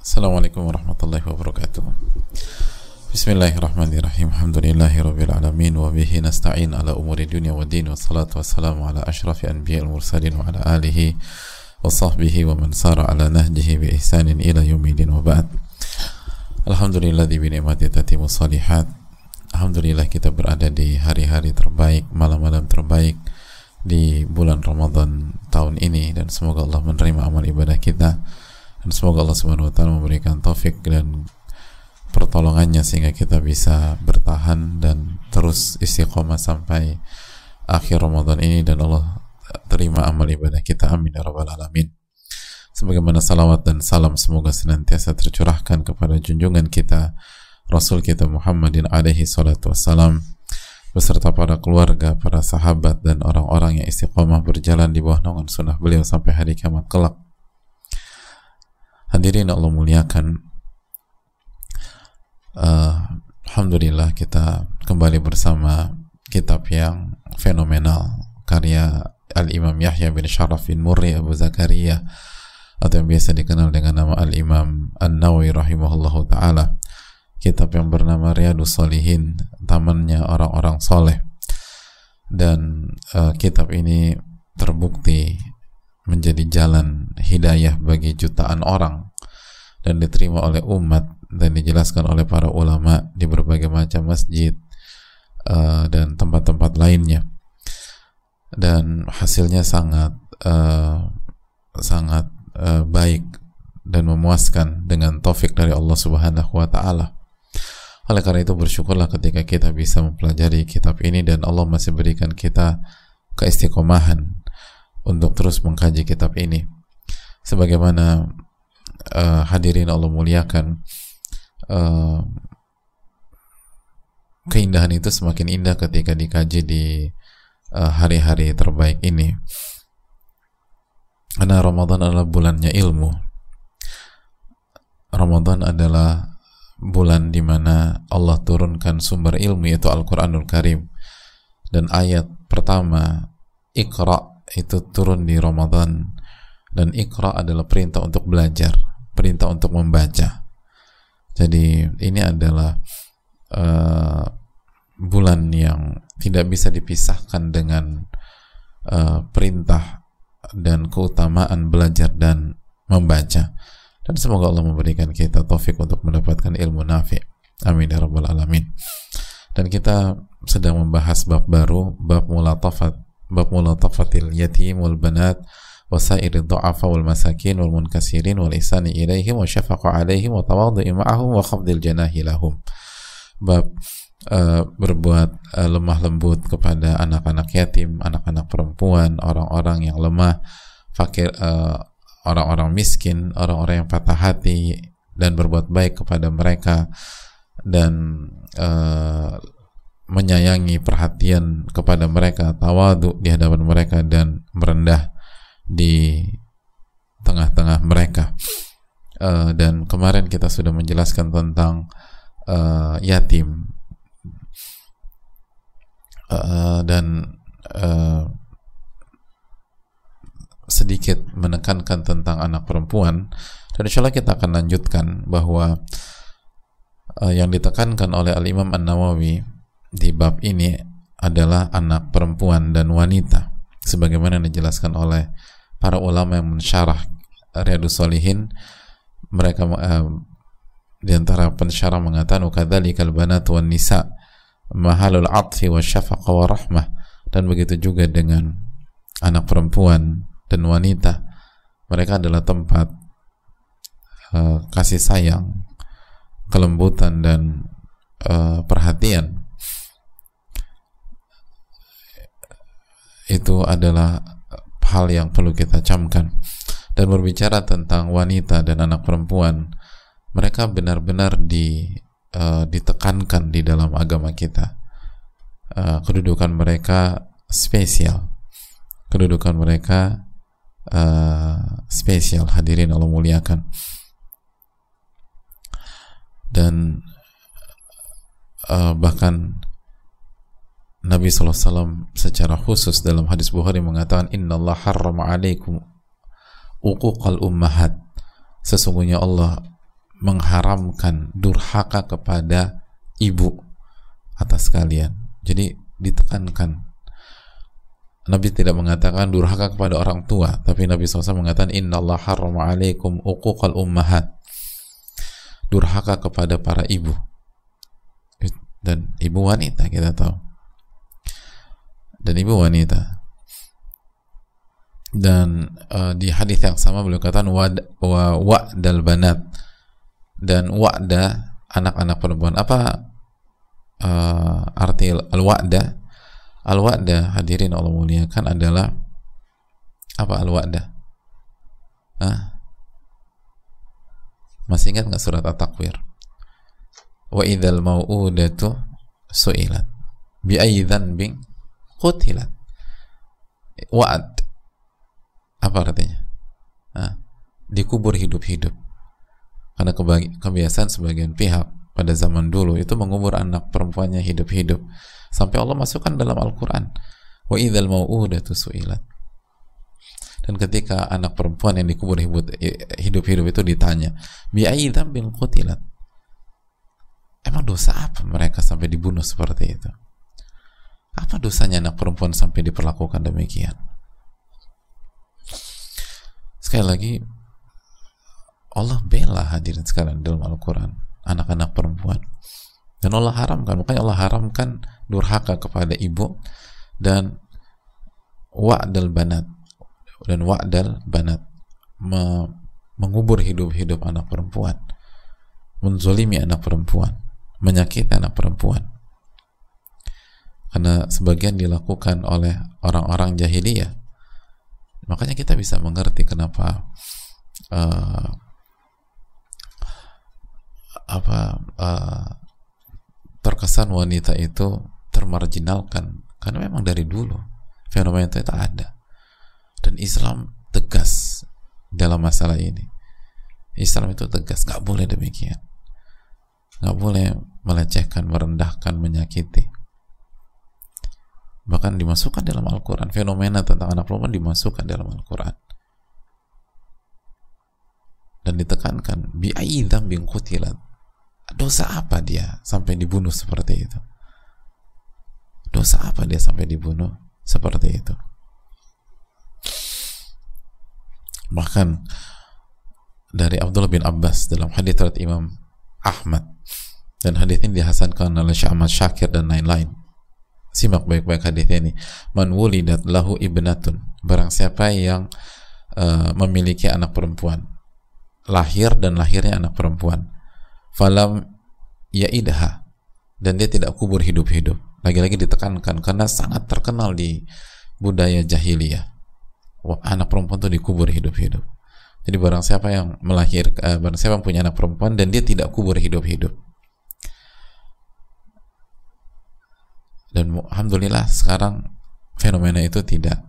Assalamualaikum warahmatullahi wabarakatuh. Bismillahirrahmanirrahim. Alhamdulillahirabbil alamin wa bihi nasta'in ala umuri dunya waddin, wassalatu wassalamu ala asyrafil anbiya'il mursalin wa ala alihi wa sahbihi wa man sara ala nahjihi bi ihsanin ila yaumil wa ba'd. Alhamdulillah bi ni'mati tatimmu shalihat. Alhamdulillah kita berada di hari-hari terbaik, malam-malam terbaik di bulan Ramadan tahun ini, dan semoga Allah menerima amal ibadah kita. Dan semoga Allah Subhanahu wa taala memberikan taufik dan pertolongannya sehingga kita bisa bertahan dan terus istiqomah sampai akhir Ramadan ini, dan Allah terima amal ibadah kita, amin ya rabbal alamin. Sebagaimana salawat dan salam semoga senantiasa tercurahkan kepada junjungan kita Rasul kita Muhammadin alaihi salatu wassalam, beserta para keluarga, para sahabat, dan orang-orang yang istiqomah berjalan di bawah naungan sunnah beliau sampai hari kiamat kelak. Hadirin Allah muliakan, alhamdulillah kita kembali bersama kitab yang fenomenal karya Al-Imam Yahya bin Sharaf bin Murri Abu Zakaria, atau yang biasa dikenal dengan nama Al-Imam An-Nawawi rahimahullahu ta'ala. Kitab yang bernama Riyadhus Shalihin, tamannya orang-orang soleh. Dan kitab ini terbukti menjadi jalan hidayah bagi jutaan orang dan diterima oleh umat dan dijelaskan oleh para ulama di berbagai macam masjid dan tempat-tempat lainnya, dan hasilnya sangat baik dan memuaskan dengan taufik dari Allah Subhanahu wa taala. Oleh karena itu bersyukurlah ketika kita bisa mempelajari kitab ini dan Allah masih berikan kita keistiqomahan untuk terus mengkaji kitab ini. Sebagaimana hadirin Allah muliakan, keindahan itu semakin indah ketika dikaji di hari-hari terbaik ini, karena Ramadan adalah bulannya ilmu. Ramadan adalah bulan di mana Allah turunkan sumber ilmu, yaitu Al-Quranul Karim, dan ayat pertama Iqra itu turun di Ramadan, dan Iqra adalah perintah untuk belajar, perintah untuk membaca. Jadi ini adalah bulan yang tidak bisa dipisahkan dengan perintah dan keutamaan belajar dan membaca. Dan semoga Allah memberikan kita taufik untuk mendapatkan ilmu nafi', amin ya rabbal alamin. Dan kita sedang membahas bab baru, bab mulatafatil yatim wal banat wasairid du'afa wal masakin wal munkasirin wal ihsani ilaihim wa syafaqa alaihim wa tawaddu'i ma'ahum wa khafdil janahi lahum. Bab berbuat lemah lembut kepada anak-anak yatim, anak-anak perempuan, orang-orang yang lemah, fakir, orang-orang miskin, orang-orang yang patah hati, dan berbuat baik kepada mereka, dan menyayangi, perhatian kepada mereka, tawadu di hadapan mereka, dan merendah di tengah-tengah mereka. Dan kemarin kita sudah menjelaskan tentang yatim, dan sedikit menekankan tentang anak perempuan. Dan insyaallah kita akan lanjutkan bahwa yang ditekankan oleh Al-Imam An-Nawawi di bab ini adalah anak perempuan dan wanita, sebagaimana dijelaskan oleh para ulama yang mensyarah Riyadhus Shalihin. Mereka di antara pensyarah mengatakan ukadzalikal banat wan nisa mahalul 'athfi wasyafaqa warahmah, dan begitu juga dengan anak perempuan dan wanita, mereka adalah tempat kasih sayang, kelembutan, dan perhatian. Itu adalah hal yang perlu kita camkan. Dan berbicara tentang wanita dan anak perempuan, mereka benar-benar ditekankan di dalam agama kita. Kedudukan mereka spesial, kedudukan mereka spesial, hadirin Allah muliakan. Dan bahkan Nabi SAW secara khusus dalam hadis Bukhari mengatakan, Inna Allah harrama alaikum uquqal ummahat, sesungguhnya Allah mengharamkan durhaka kepada ibu atas kalian. Jadi ditekankan. Nabi tidak mengatakan durhaka kepada orang tua, tapi Nabi SAW mengatakan innallaha harrama alaikum uquqal ummahat, durhaka kepada para ibu, dan ibu wanita kita tahu, dan ibu wanita. Dan di hadis yang sama beliau katakan wa'dal banat, dan wa'da anak-anak perempuan. Apa arti al-wa'da? Al-wa'da, hadirin Allah muliakan, adalah apa al-wa'da? Masih ingat nggak surat At-Takwir? Wa idzal mau'udatu su'ilat bi ayyi dzanbin qutilat. Wa'ad apa artinya? Dikubur hidup-hidup. Karena kebiasaan sebagian pihak pada zaman dulu itu mengubur anak perempuannya hidup-hidup, sampai Allah masukkan dalam Al-Quran wa idzal mau'udatu su'ilat. Dan ketika anak perempuan yang dikubur hidup-hidup itu ditanya bi ayyi dzambin qutilat, emang dosa apa mereka sampai dibunuh seperti itu? Apa dosanya anak perempuan sampai diperlakukan demikian? Sekali lagi, Allah bela, hadirin sekalian, dalam Al-Quran anak-anak perempuan, dan Allah haramkan. Makanya Allah haramkan durhaka kepada ibu, dan wa'dal banat, dan wa'dal banat, mengubur hidup-hidup anak perempuan, menzolimi anak perempuan, menyakiti anak perempuan. Karena sebagian dilakukan oleh orang-orang jahiliyah. Makanya kita bisa mengerti kenapa terkesan wanita itu termarginalkan, karena memang dari dulu fenomena itu ada, dan Islam tegas dalam masalah ini. Islam itu tegas, nggak boleh demikian, nggak boleh melecehkan, merendahkan, menyakiti. Bahkan dimasukkan dalam Al-Quran, fenomena tentang anak perempuan dimasukkan dalam Al-Quran, dan ditekankan bi ayyi dzambin qutilat, dosa apa dia sampai dibunuh seperti itu? Dosa apa dia sampai dibunuh seperti itu? Bahkan dari Abdullah bin Abbas dalam hadis riwayat Imam Ahmad, dan hadis ini dihasankan oleh Syekh Ahmad Syakir dan lain-lain. Simak baik-baik hadis ini. Man wulidat lahu ibnatun, barang siapa yang memiliki anak perempuan, lahir dan lahirnya anak perempuan, falam ya'idha, dan dia tidak kubur hidup-hidup. Lagi-lagi ditekankan karena sangat terkenal di budaya jahiliyah, anak perempuan itu dikubur hidup-hidup. Jadi barang siapa yang barang siapa yang punya anak perempuan dan dia tidak kubur hidup-hidup, dan alhamdulillah sekarang fenomena itu tidak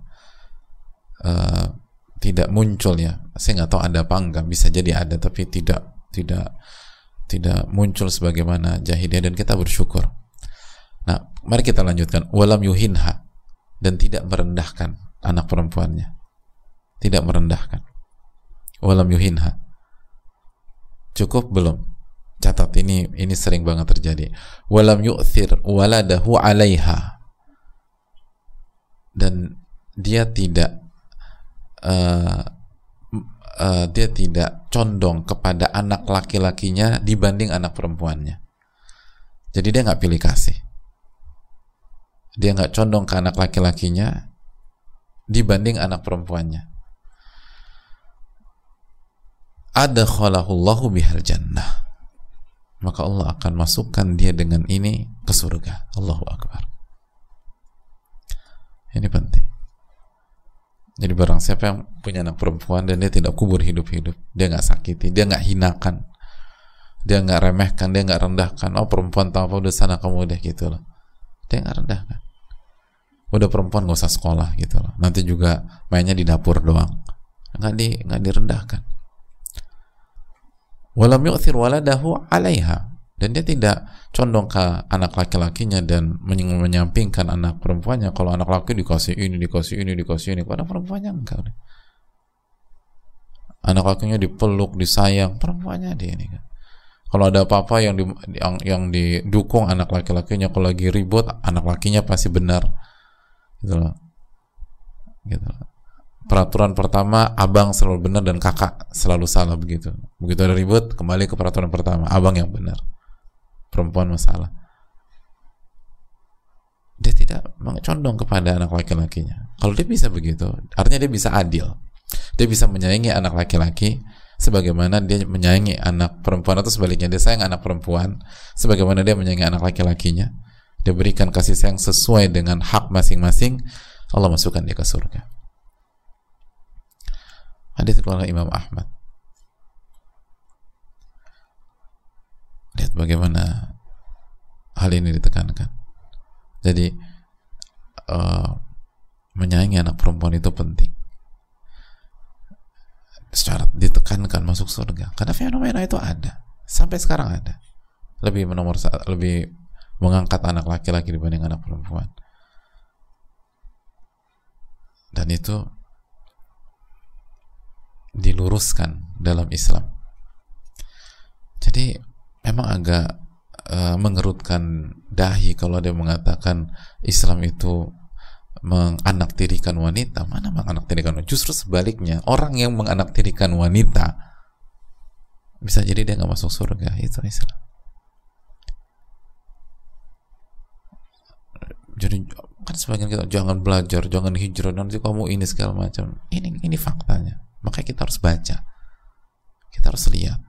muncul ya. Saya nggak tahu ada apa enggak, bisa jadi ada, tapi tidak muncul sebagaimana jahiliyah, dan kita bersyukur. Nah, mari kita lanjutkan. Walam yuhinha, dan tidak merendahkan anak perempuannya, tidak merendahkan. Walam yuhinha, cukup belum? Catat, ini sering banget terjadi. Walam yu'thir waladahu 'alaiha, dan dia tidak condong kepada anak laki-lakinya dibanding anak perempuannya. Jadi dia nggak pilih kasih, dia nggak condong ke anak laki-lakinya dibanding anak perempuannya. Adkhalahullahu bihal jannah, maka Allah akan masukkan dia dengan ini ke surga. Allahu Akbar. Ini penting. Jadi barang siapa yang punya anak perempuan dan dia tidak kubur hidup-hidup, dia nggak sakiti, dia nggak hinakan, dia nggak remehkan, dia nggak rendahkan. Oh, perempuan tahu apa, udah sana kamu udah, gitu loh. Dia nggak rendahkan. Udah perempuan nggak usah sekolah, gitu loh. Nanti juga mainnya di dapur doang. Nggak direndahkan. Walam yu'thir waladahu 'alaiha, dan dia tidak condong ke anak laki-lakinya dan menyampingkan anak perempuannya. Kalau anak laki dikasih ini, kalau anak perempuannya enggak. Anak lakinya dipeluk, disayang, perempuannya dia ini kan. Kalau ada apa-apa yang didukung anak laki-lakinya, kalau lagi ribut anak lakinya pasti benar, gitu loh. Gitu loh. Peraturan pertama abang selalu benar dan kakak selalu salah, begitu. Begitu ada ribut kembali ke peraturan pertama, abang yang benar, perempuan masalah. Dia tidak condong kepada anak laki-lakinya. Kalau dia bisa begitu, artinya dia bisa adil. Dia bisa menyayangi anak laki-laki sebagaimana dia menyayangi anak perempuan, atau sebaliknya dia sayang anak perempuan sebagaimana dia menyayangi anak laki-lakinya. Dia berikan kasih sayang sesuai dengan hak masing-masing, Allah masukkan dia ke surga. Hadits riwayat Imam Ahmad. Lihat bagaimana hal ini ditekankan. Jadi menyayangi anak perempuan itu penting. Secara ditekankan masuk surga, karena fenomena itu ada, sampai sekarang ada. Lebih mengangkat anak laki-laki dibanding anak perempuan, dan itu diluruskan dalam Islam. Jadi memang agak mengerutkan dahi kalau dia mengatakan Islam itu menganaktirikan wanita. Mana menganaktirikan wanita? Justru sebaliknya, orang yang menganaktirikan wanita bisa jadi dia nggak masuk surga. Itu Islam. Jadi kan sebagian kita jangan belajar, jangan hijrah, nanti kamu ini segala macam. Ini faktanya. Makanya kita harus baca, kita harus lihat.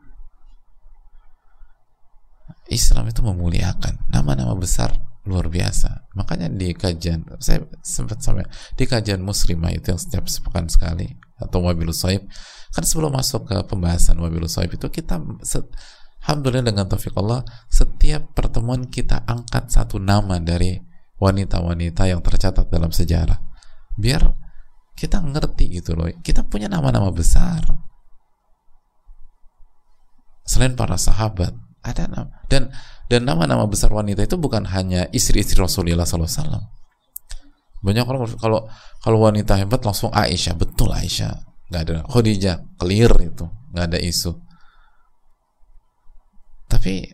Islam itu memuliakan nama-nama besar luar biasa. Makanya di kajian, saya sempat sampai di kajian muslimah itu yang setiap sepekan sekali, atau Wabilus Shaib, kan sebelum masuk ke pembahasan Wabilus Shaib itu kita alhamdulillah dengan taufik Allah, setiap pertemuan kita angkat satu nama dari wanita-wanita yang tercatat dalam sejarah, biar kita ngerti gitu loh, kita punya nama-nama besar selain para sahabat. Ada nama, dan nama-nama besar wanita itu bukan hanya istri-istri Rasulullah SAW. Banyak orang kalau wanita hebat langsung Aisyah, betul Aisyah, nggak ada. Khadijah, clear itu, nggak ada isu. Tapi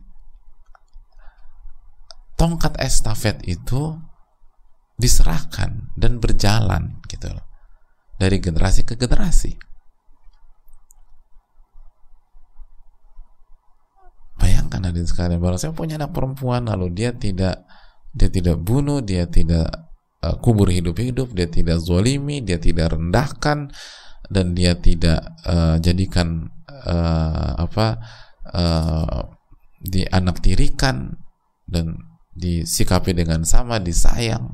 tongkat estafet itu diserahkan dan berjalan gitu loh, dari generasi ke generasi. Bayangkan hadirin sekalian, bahwa saya punya anak perempuan, lalu dia tidak bunuh, dia tidak kubur hidup-hidup, dia tidak zalimi, dia tidak rendahkan, dan dia tidak jadikan dianaktirikan dan disikapi dengan sama, disayang,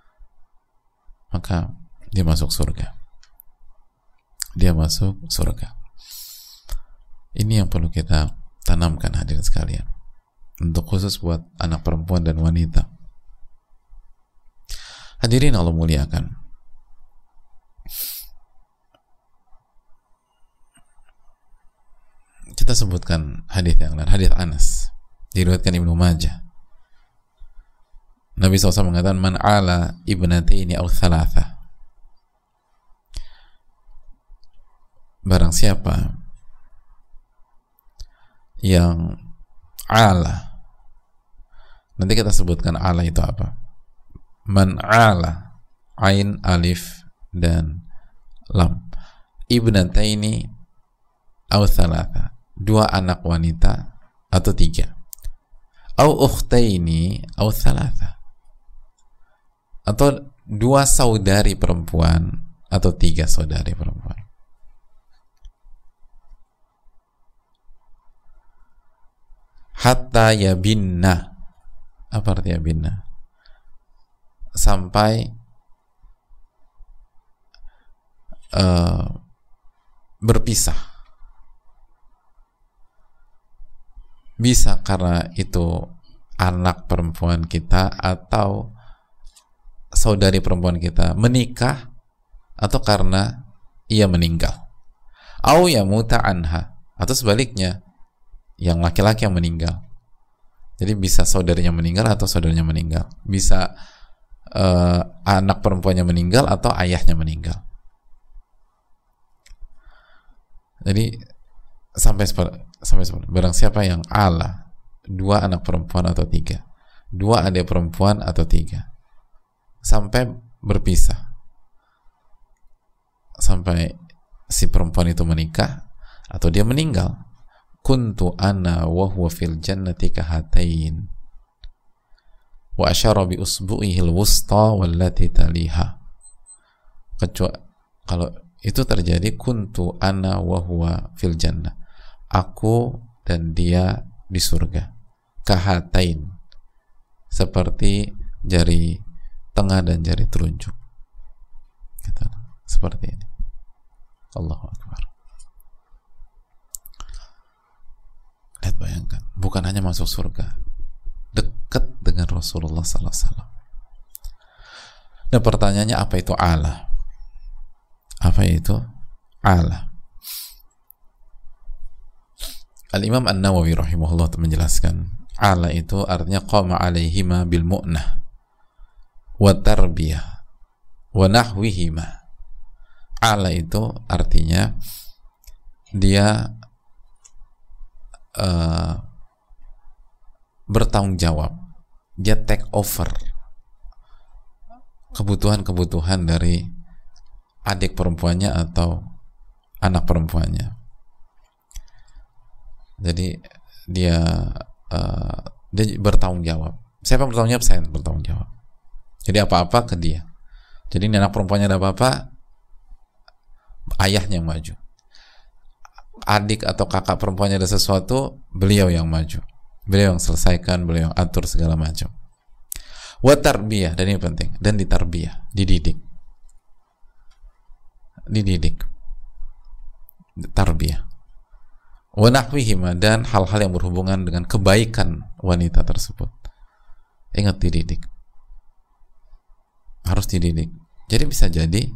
maka dia masuk surga. Dia masuk surga. Ini yang perlu kita tanamkan hadirin sekalian, untuk khusus buat anak perempuan dan wanita. Hadirin Allah muliakan, kita sebutkan hadis yang lain, hadis Anas diriwayatkan Ibnu Majah. Nabi SAW mengatakan, man ala ibnataini aw thalatha, barang siapa yang ala, nanti kita sebutkan ala itu apa. Man ala, ain, alif, dan lam. Ibnataini aw thalatha, dua anak wanita atau tiga. Aw ukhtaini aw thalatha, atau dua saudari perempuan atau tiga saudari perempuan. Hatta yabinna, apa artinya binna? Sampai berpisah. Bisa karena itu anak perempuan kita atau saudari perempuan kita menikah, atau karena ia meninggal. Au yamuta anha, atau sebaliknya, yang laki-laki yang meninggal. Jadi bisa saudarinya meninggal atau saudaranya meninggal. Bisa anak perempuannya meninggal atau ayahnya meninggal. Jadi sampai barang siapa yang ala 2 anak perempuan atau 3, 2 adik perempuan atau 3, sampai berpisah, sampai si perempuan itu menikah atau dia meninggal, kuntu ana wa huwa fil jannati kahatain wa asyara bi usbu'ihi al-wusta wallati taliha. Kecuali kalau itu terjadi, kuntu ana wa huwa fil jannah, aku dan dia di surga, kahatain, seperti jari tengah dan jari telunjuk gitu. Seperti ini. Allahu Akbar. Lihat, bayangkan, bukan hanya masuk surga, dekat dengan Rasulullah sallallahu alaihi wasallam. Nah, pertanyaannya, apa itu ala? Apa itu ala? Al-Imam An-Nawawi rahimahullah menjelaskan, ala itu artinya qama alaihima bil mu'nah wa tarbiyah wa nahwihima. Ala itu artinya dia bertanggung jawab, dia take over kebutuhan-kebutuhan dari adik perempuannya atau anak perempuannya. Jadi dia bertanggung jawab. Siapa yang bertanggung jawab? Saya yang bertanggung jawab. Jadi apa-apa ke dia. Jadi ini anak perempuannya ada apa-apa, ayahnya yang maju. Adik atau kakak perempuannya ada sesuatu, beliau yang maju. Beliau yang selesaikan, beliau yang atur segala macam. Wa tarbiyah, dan ini penting, dan ditarbiyah, dididik. Tarbiyah. Wa nahwihima, dan hal-hal yang berhubungan dengan kebaikan wanita tersebut. Ingat, dididik. Harus dididik. Jadi bisa jadi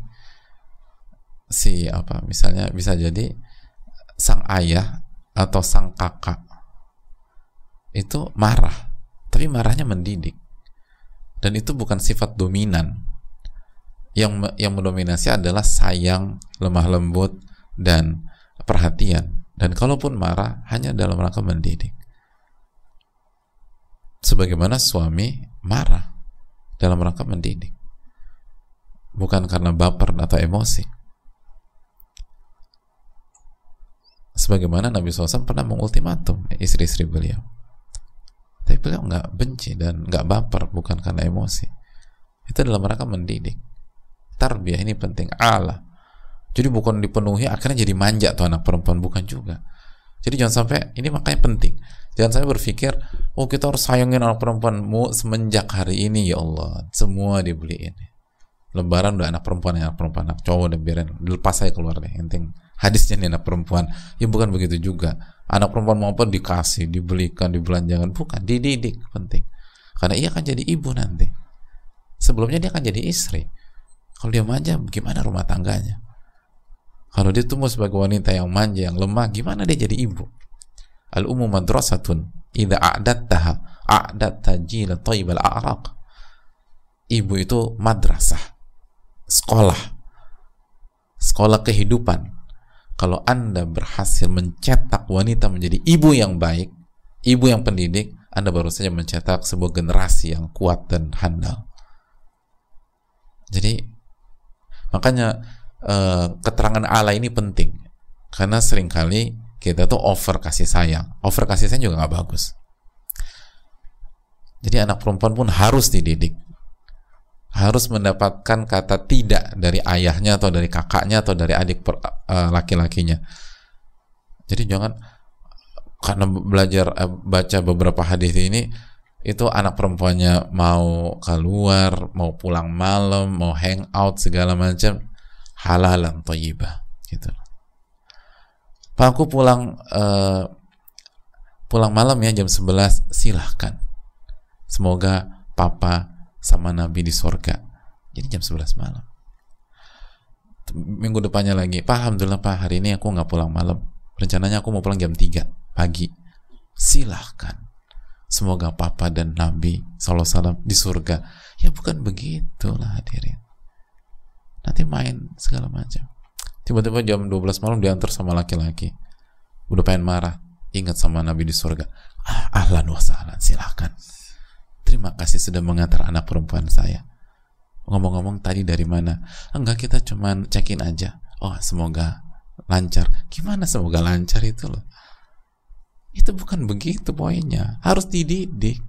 misalnya bisa jadi sang ayah atau sang kakak itu marah, tapi marahnya mendidik, dan itu bukan sifat dominan. Yang mendominasi adalah sayang, lemah lembut, dan perhatian. Dan kalaupun marah, hanya dalam rangka mendidik. Sebagaimana suami marah dalam rangka mendidik, bukan karena baper atau emosi. Sebagaimana Nabi SAW pernah mengultimatum istri-istri beliau, tapi beliau nggak benci dan nggak baper, bukan karena emosi. Itu dalam rangka mendidik. Tarbiyah ini penting. Ala, jadi bukan dipenuhi akhirnya jadi manja tuh anak perempuan, bukan juga. Jadi jangan sampai, ini makanya penting, jangan sampai berpikir, oh kita harus sayangin anak perempuanmu semenjak hari ini, ya Allah semua dibeliin. Lebaran udah anak perempuan, anak cowok, dan biarin dilepas saya keluar deh, yang penting hadisnya nih anak perempuan. Ya bukan begitu juga. Anak perempuan mau apa dikasih, dibelikan, dibelanjakan, bukan, dididik, penting. Karena ia akan jadi ibu nanti. Sebelumnya dia akan jadi istri. Kalau dia manja, gimana rumah tangganya? Kalau dia tumbuh sebagai wanita yang manja, yang lemah, gimana dia jadi ibu? Al-ummu madrasatun idza a'dattaha a'datta jila thayyibal a'raq. Ibu itu madrasah, sekolah kehidupan. Kalau Anda berhasil mencetak wanita menjadi ibu yang baik, ibu yang pendidik, Anda baru saja mencetak sebuah generasi yang kuat dan handal. Jadi makanya keterangan ala ini penting, karena seringkali kita tuh over kasih sayang juga nggak bagus. Jadi anak perempuan pun harus dididik, harus mendapatkan kata tidak dari ayahnya atau dari kakaknya atau dari adik laki-lakinya. Jadi jangan karena baca beberapa hadis ini, itu anak perempuannya mau keluar, mau pulang malam, mau hangout segala macam, halalan thayyibah gitu. Pak, aku pulang malam ya jam 11, silahkan. Semoga papa sama Nabi di surga. Jadi jam 11 malam. Minggu depannya lagi, Pak, alhamdulillah Pak, hari ini aku nggak pulang malam. Rencananya aku mau pulang jam 3 pagi. Silahkan. Semoga papa dan Nabi SAW di surga. Ya bukan begitulah hadirin. Nanti main segala macam. Tiba-tiba jam 12 malam diantar sama laki-laki. Udah pengen marah, ingat sama Nabi di surga. Ahlan wa sahlan, silahkan. Terima kasih sudah mengantar anak perempuan saya. Ngomong-ngomong tadi dari mana? Enggak, kita cuman check-in aja. Oh, semoga lancar. Gimana semoga lancar itu loh? Itu bukan begitu poinnya. Harus dididik.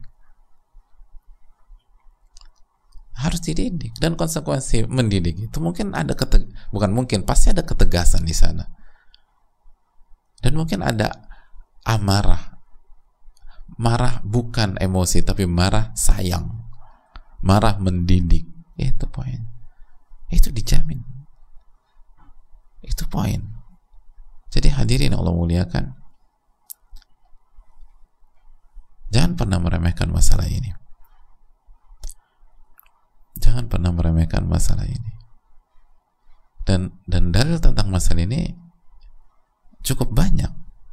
Harus dididik. Dan konsekuensi mendidik itu mungkin ada bukan mungkin, pasti ada ketegasan di sana. Dan mungkin ada amarah. Marah bukan emosi, tapi marah sayang. Marah mendidik. Itu poin. Itu dijamin. Itu poin. Jadi hadirin Allah muliakan, jangan pernah meremehkan masalah ini. Jangan pernah meremehkan masalah ini. Dan dalil tentang masalah ini cukup banyak.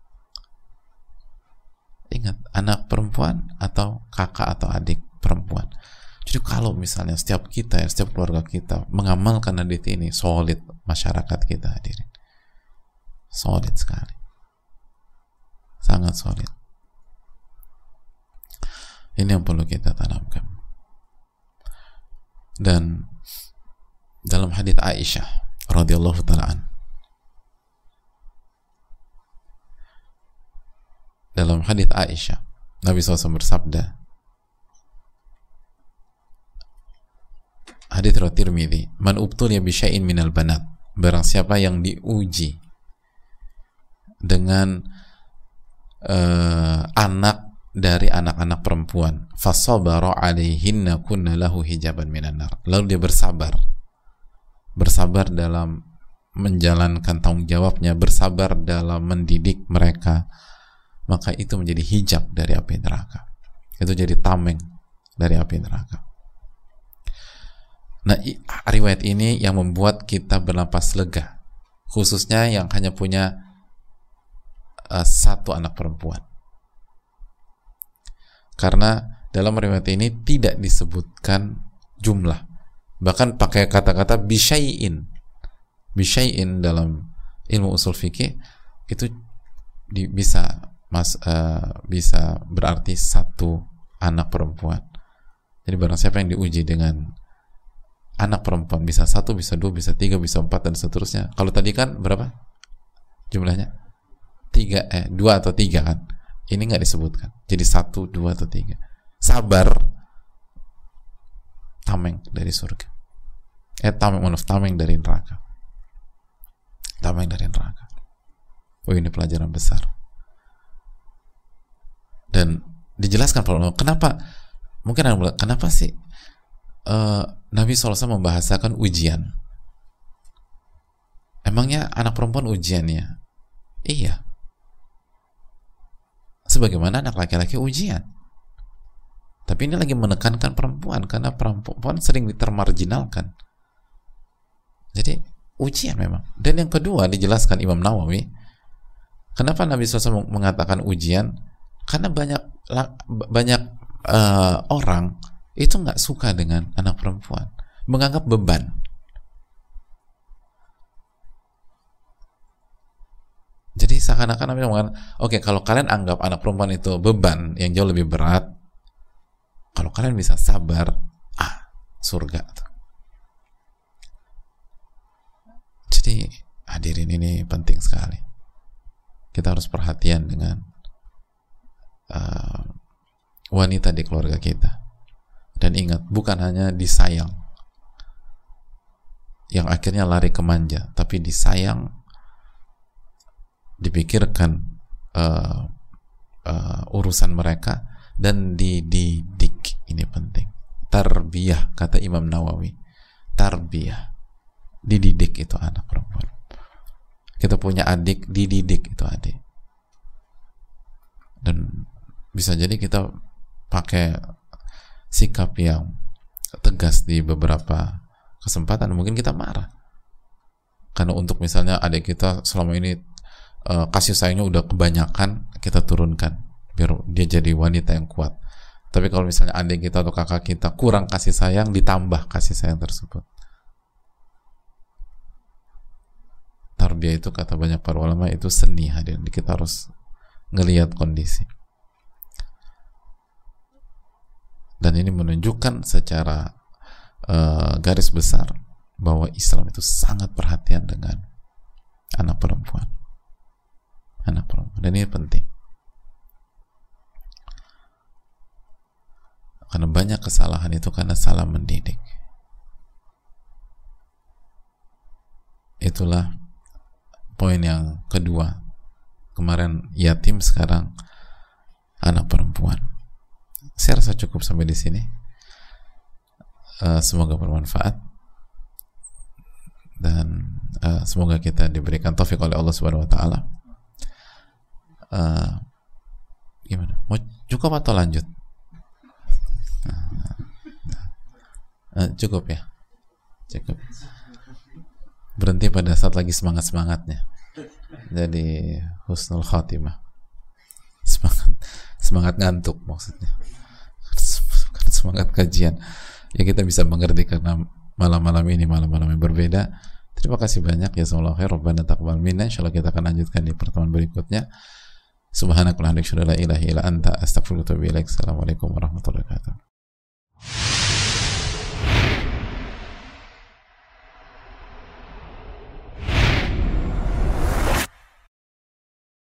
Ingat, anak perempuan atau kakak atau adik perempuan. Jadi kalau misalnya setiap kita, setiap keluarga kita mengamalkan hadits ini, solid masyarakat kita hadirin. Solid sekali. Sangat solid. Ini yang perlu kita tanamkan. Dan dalam hadits Aisyah radhiyallahu ta'ala an, dalam hadits Aisyah Nabi SAW bersabda, hadits riwayat Tirmidzi, man ubtuliya bi syai'in minal banat, barang siapa yang diuji dengan anak dari anak-anak perempuan, fasabara alaihinna kunna lahu hijaban minan nar, lalu dia bersabar dalam menjalankan tanggung jawabnya, bersabar dalam mendidik mereka, maka itu menjadi hijab dari api neraka. Itu jadi tameng dari api neraka. Nah, riwayat ini yang membuat kita bernapas lega, khususnya yang hanya punya satu anak perempuan. Karena dalam riwayat ini tidak disebutkan jumlah, bahkan pakai kata-kata bisyai'in. Bisyai'in dalam ilmu usul fikih itu bisa berarti satu anak perempuan. Jadi barang siapa yang diuji dengan anak perempuan, bisa satu, bisa dua, bisa tiga, bisa empat, dan seterusnya. Kalau tadi kan berapa jumlahnya? Dua atau tiga kan? Ini nggak disebutkan. Jadi satu, dua, atau tiga. Sabar, tameng dari surga. Tameng dari neraka. Tameng dari neraka. Oh, ini pelajaran besar. Dan dijelaskan kenapa? Mungkin ada yang bilang, kenapa sih Nabi SAW membahasakan ujian? Emangnya anak perempuan ujiannya? Iya. Sebagaimana anak laki-laki ujian. Tapi ini lagi menekankan perempuan, karena perempuan sering ditermarginalkan. Jadi ujian memang. Dan yang kedua dijelaskan Imam Nawawi, kenapa Nabi SAW mengatakan ujian? Karena banyak orang itu nggak suka dengan anak perempuan, menganggap beban. Jadi seakan-akan Nabi mengatakan, oke, kalau kalian anggap anak perempuan itu beban yang jauh lebih berat, kalau kalian bisa sabar, surga. Jadi hadirin, ini penting sekali. Kita harus perhatian dengan wanita di keluarga kita. Dan ingat, bukan hanya disayang yang akhirnya lari ke manja, tapi disayang, dipikirkan urusan mereka, dan dididik. Ini penting. Tarbiyah, kata Imam Nawawi. Tarbiyah, dididik itu anak perempuan. Kita punya adik, dididik itu adik. Dan bisa jadi kita pakai sikap yang tegas di beberapa kesempatan, mungkin kita marah karena untuk misalnya adik kita selama ini kasih sayangnya udah kebanyakan, kita turunkan biar dia jadi wanita yang kuat. Tapi kalau misalnya adik kita atau kakak kita kurang kasih sayang, ditambah kasih sayang tersebut. tarbiyah itu kata banyak para ulama itu seni, hadirin. Kita harus ngelihat kondisi. Dan ini menunjukkan secara garis besar bahwa Islam itu sangat perhatian dengan anak perempuan. Dan ini penting. Karena banyak kesalahan itu karena salah mendidik. Itulah poin yang kedua. Kemarin yatim, sekarang anak perempuan. Saya rasa cukup sampai di sini. Semoga bermanfaat dan semoga kita diberikan taufik oleh Allah Subhanahu wa taala. Gimana? Mau cukup atau lanjut? Cukup ya? Cukup. Berhenti pada saat lagi semangat-semangatnya. Jadi husnul khatimah. Semangat ngantuk maksudnya. Semangat kajian. Ya kita bisa mengerti karena malam-malam ini malam-malam yang berbeda. Terima kasih banyak ya, jazakallahu khair. Rabbana taqabbal minna. Insyaallah kita akan lanjutkan di pertemuan berikutnya. Subhanakallahumma wa bihamdika, la ilaha illa anta, astaghfiruka wa atubu ilaik. Assalamualaikum warahmatullahi wabarakatuh.